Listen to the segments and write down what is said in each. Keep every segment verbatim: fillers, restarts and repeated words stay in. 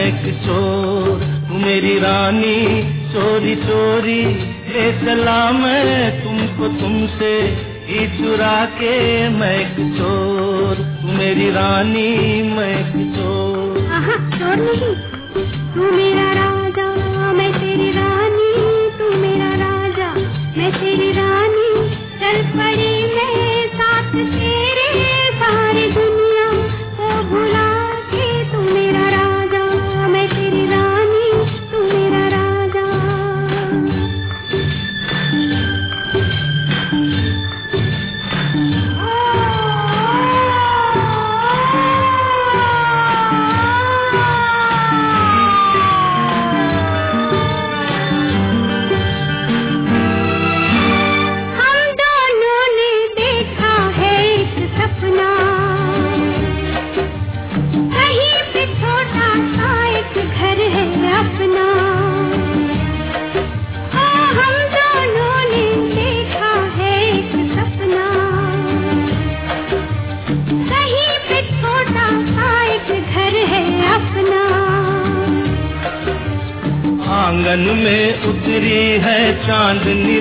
मैं किशोर, तू मेरी रानी चोरी चोरी ले चला मैं तुमको तुमसे ही चुरा के। मैं किशोर, तू मेरी रानी मैं किशोर। आहा, चोर नहीं, तू मेरा राजा मैं तेरी रानी, तू मेरा राजा मैं तेरी रानी। चल पड़ी मैं साथ तेरे, सारी दुनिया को भुला के। तू मेरा राजा मैं तेरी रानी, तू मेरा राजा। आंगन में उतरी है चांदनी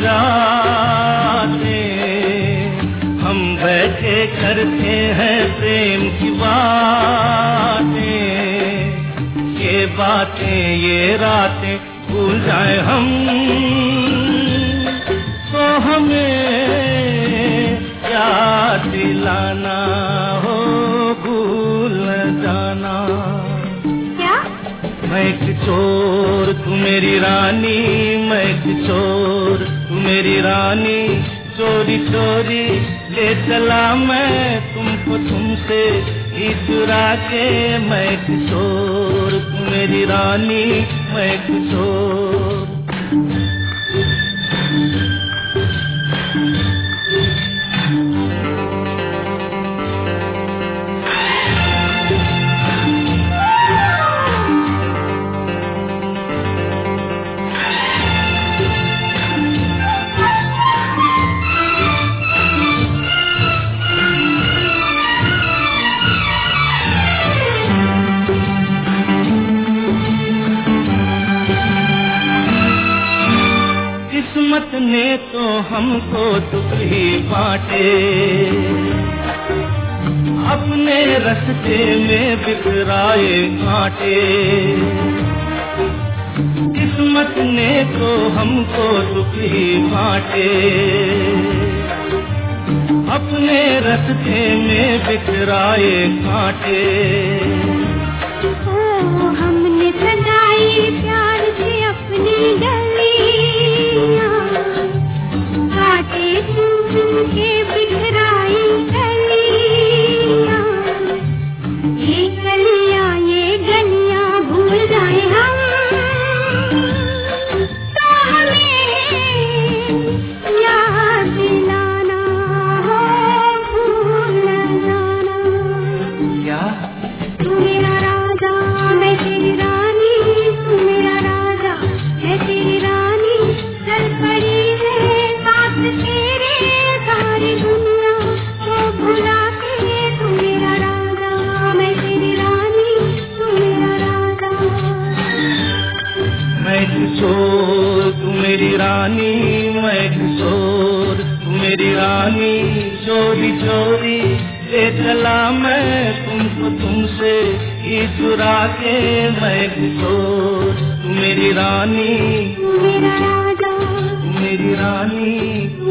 रातें, हम बैठे करते हैं प्रेम की बातें। ये बातें ये रातें भूल जाए हम, तो हमें याद दिलाना हो, भूल न जाना। मैं किशोर, तू मेरी रानी मैं किशोर, तू मेरी रानी चोरी चोरी ले चला मैं तुमको तुमसे ही चुरा के। मैं किशोर, तू मेरी रानी मैं किशोर। किस्मत ने तो हमको दुख ही बांटे, अपने रास्ते में बिखराए कांटे। किस्मत ने तो हमको दुख ही बांटे, अपने रास्ते में बिखराए कांटे। ओ हमने सजाई प्यार से अपनी गलियां, कांटे चुन के बिखराई गलियां। ये गलियां ये गलियां भूल जाए हम, तो हमें याद दिलाना हो, भूल न जाना। क्या तू मेरा राजा मैं तेरी रानी, तू मेरा राजा मैं तेरी रानी। चल पड़ी है साथ तेरे, सारी दुनिया को भुला के। तू मेरा राजा मैं तेरी रानी, तू मेरा राजा। मैं किशोर, तू मेरी रानी मैं किशोर, तू मेरी रानी चोरी चोरी ले चला मैं तुमको तुमसे ही चुरा के। मैं किशोर, तू मेरी रानी, तू मेरा राजा, तू मेरी रानी।